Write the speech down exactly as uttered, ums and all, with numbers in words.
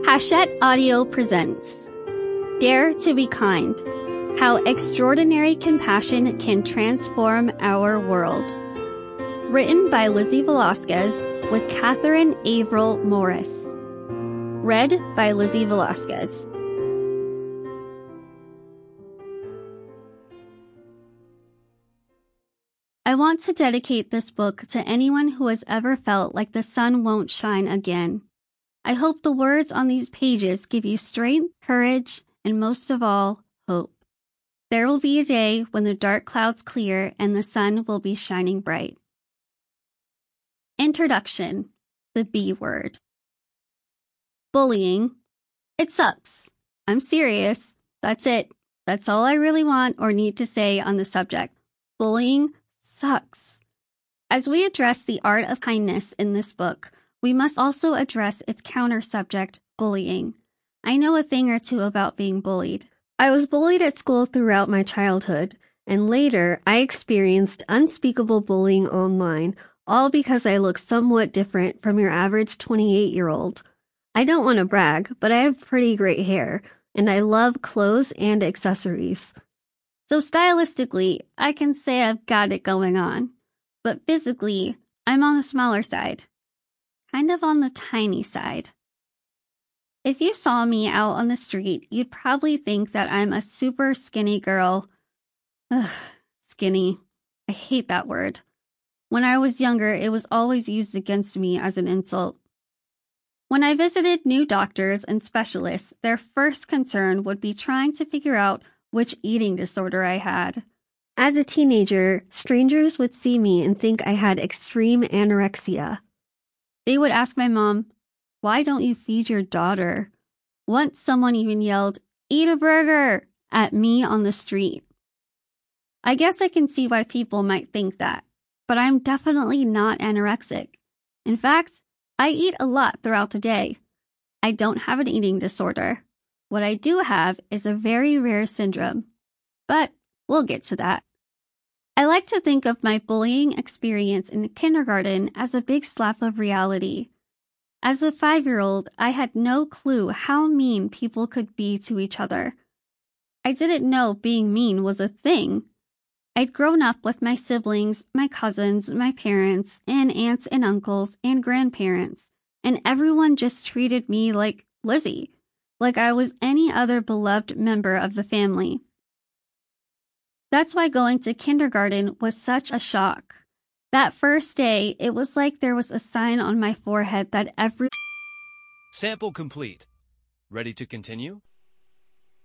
Hachette Audio presents Dare to be Kind: How Extraordinary Compassion Can Transform Our World. Written by Lizzie Velasquez with Catherine Averill Morris. Read by Lizzie Velasquez. I want to dedicate this book to anyone who has ever felt like the sun won't shine again. I hope the words on these pages give you strength, courage, and most of all, hope. There will be a day when the dark clouds clear and the sun will be shining bright. Introduction: the B word. Bullying. It sucks. I'm serious. That's it. That's all I really want or need to say on the subject. Bullying sucks. As we address the art of kindness in this book, we must also address its counter-subject, bullying. I know a thing or two about being bullied. I was bullied at school throughout my childhood, and later I experienced unspeakable bullying online, all because I look somewhat different from your average twenty-eight-year-old. I don't want to brag, but I have pretty great hair, and I love clothes and accessories. So stylistically, I can say I've got it going on. But physically, I'm on the smaller side. Kind of on the tiny side. If you saw me out on the street, you'd probably think that I'm a super skinny girl. Ugh, skinny. I hate that word. When I was younger, it was always used against me as an insult. When I visited new doctors and specialists, their first concern would be trying to figure out which eating disorder I had. As a teenager, strangers would see me and think I had extreme anorexia. They would ask my mom, "Why don't you feed your daughter?" Once someone even yelled, "Eat a burger!" at me on the street. I guess I can see why people might think that, but I'm definitely not anorexic. In fact, I eat a lot throughout the day. I don't have an eating disorder. What I do have is a very rare syndrome, but we'll get to that. I like to think of my bullying experience in kindergarten as a big slap of reality. As a five-year-old, I had no clue how mean people could be to each other. I didn't know being mean was a thing. I'd grown up with my siblings, my cousins, my parents, and aunts and uncles and grandparents, and everyone just treated me like Lizzie, like I was any other beloved member of the family. That's why going to kindergarten was such a shock. That first day, it was like there was a sign on my forehead that every... Sample complete. Ready to continue?